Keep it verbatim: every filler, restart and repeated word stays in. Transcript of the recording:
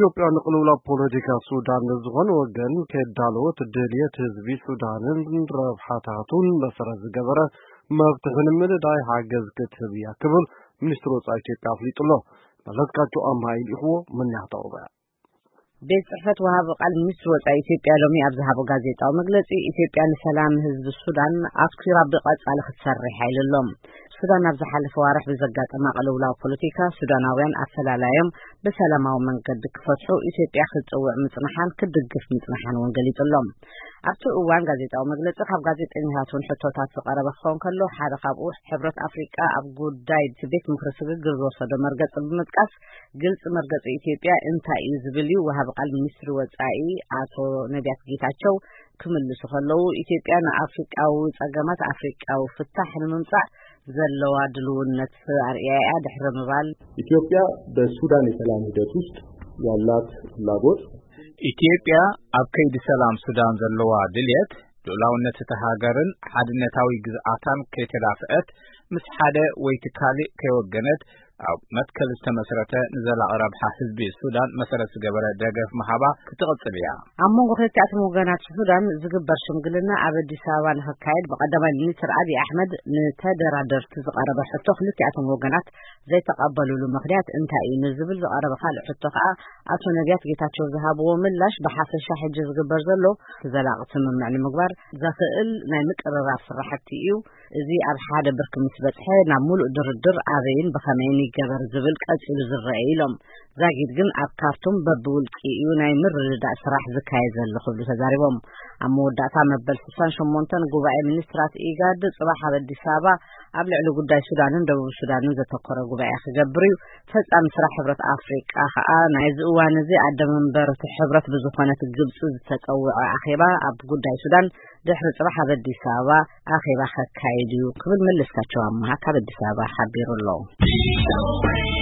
ኢትዮጵያ ንቅልውላ ፖለቲካ ሱዳን ዝሆን ወገን ከዳሎት ድልየት ህዝቢ ሱዳንን ረብሓታቱን መሰረት ዝገበረ መብትህን ምልዳይ ሓገዝ ክትህብ እያ ክብል ሚኒስትር ወፃኢ ኢትዮጵያ አፍሊጡሎ መለስካቸው አማይል ይኽዎ ምን ያህተውበ ቤት ጽሕፈት ወሃብ ቃል ሚኒስትር ወፃኢ ኢትዮጵያ ሎሚ አብዛሃቡ ጋዜጣው መግለጺ ኢትዮጵያ ለሰላም ህዝብ ሱዳን አፍኪራ በቀጻለ ክትሰርሕ አይልሎም ሱዳን አብዛ ሓለፈ ዋርሕ ብዘጋጠማ ቅልውላ ፖለቲካ ሱዳናውያን አፈላላዮም በሰላማዊ መንገድ ክፈትሑ ኢትዮጵያ ክትጽውዕ ምጽናሓን ክድግፍ ምጽናሓን ወንገሊጥሎም ኣብቲ እዋን ጋዜጣው መግለጺ ካብ ጋዜጠኛታትን ሕቶታት ዝቀረበ ክኸውን ከሎ ሓደ ካብኡ ሕብረት አፍሪቃ ኣብ ጉዳይ ቤት ምክሪ ስግግር ዝወሰዶ መርገጽ ብምጥቃስ ግልጽ መርገጽ ኢትዮጵያ እንታይ እዩ ዝብል እዩ ወሃብ ቃል ሚኒስትር ወፃኢ አቶ ነቢያት ጌታቸው ክምልሱ ከለው ኢትዮጵያ ንአፍሪቃዊ ጸገማት አፍሪቃዊ ፍታሕ ንምምጻእ ዘለዋ ድልውነት አርአያ ድሕረ ምባል ኢትዮጵያ በሱዳን የሰላም ሂደት ውስጥ ያላት ፍላጎት ኢትዮጵያ ኣብ ከይዲ ሰላም ሱዳን ዘለዋ ድልየት ሉዓላውነት ተሃገርን ሓድነታዊ ግዝኣታን ከተዳፍአት ምስ ሓደ ወይ ትካሊ ከይወገነት ኣብ መትከል ዝተመስረተ ንዘላቕ ረብሓ ህዝቢ ሱዳን መሰረት ዝገበረ ደገፍ መሃባ ክትቕጽል እያ ኣብ መንጎ ክልቲኣቶም ወገናት ሱዳን ዝግበር ሽምግልና ኣብ ኣዲስ ኣበባ ንኽካየድ ብቐዳማይ ሚኒስትር አብይ ኣሕመድ ንተደራደርቲ ዝቐረበ ሕቶ ክልቲኣቶም ወገናት ዘይተቐበሉሉ ምኽንያት እንታይ እዩ ንዝብል ዝቐረበ ካልእ ሕቶ ከዓ ኣቶ ነቢያት ጌታቸው ዝሃብዎ ምላሽ ብሓፈሻ ሕጂ ዝግበር ዘሎ ዘላቕ ስምምዕ ንምግባር ዘኽእል ናይ ምቅርራብ ስራሕቲ እዩ እዚ ኣብ ሓደ ብርኪ ምስ በጽሐ ናብ ሙሉእ ድርድር ኣበይን ብኸመይን ይገበር ዝብል ቀጺሉ ዝረአ ኢሎም ዛጊድ ግን ኣብ ካርቱም በብውልቂ እዩ ናይ ምርድዳእ ስራሕ ዝካየድ ዘሎ ክብሉ ተዛሪቦም ኣብ መወዳእታ መበል ስልሳ ወሸሞንተ ጉባኤ ሚኒስትራት ኢጋድ ጽባሕ ኣብ ኣዲስ ኣበባ ኣብ ልዕሊ ጉዳይ ሱዳንን ደቡብ ሱዳንን ዘተኮረ ጉባኤ ክገብር እዩ ፈጻሚ ስራሕ ሕብረት አፍሪቃ ከዓ ናይዚ እዋን እዚ ኣደመንበርቲ ሕብረት ብዝኾነት ግብጽ ዝተጸውዐ ኣኼባ ኣብ ጉዳይ ሱዳን ድሕሪ ጽባሕ ኣብ ኣዲስ ኣበባ ኣኼባ ከካይድ እዩ ክብል መለስካቸው ኣማሃ ካብ ኣዲስ ኣበባ ሓቢሩሎ